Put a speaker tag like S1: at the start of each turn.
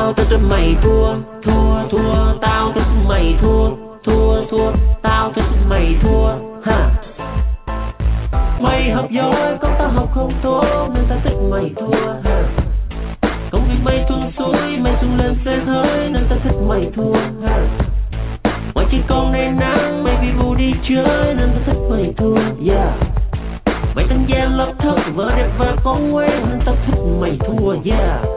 S1: tao thích mày thua, thua, thua, tao thích mày thua, thua, thua, tao thích mày thua, ha. Mày học giỏi, còn tao học không tốt, nên tao thích mày thua, ha. Công việc mày tuôn xuôi, mày xuống lên xe hơi, nên tao thích mày thua, ha. Ngoài trên con này nắng, mày vì vụ đi chơi, nên tao thích mày thua, yeah. Mày tăng gian lấp thất, vợ đẹp và con quen, nên tao thích mày thua, yeah.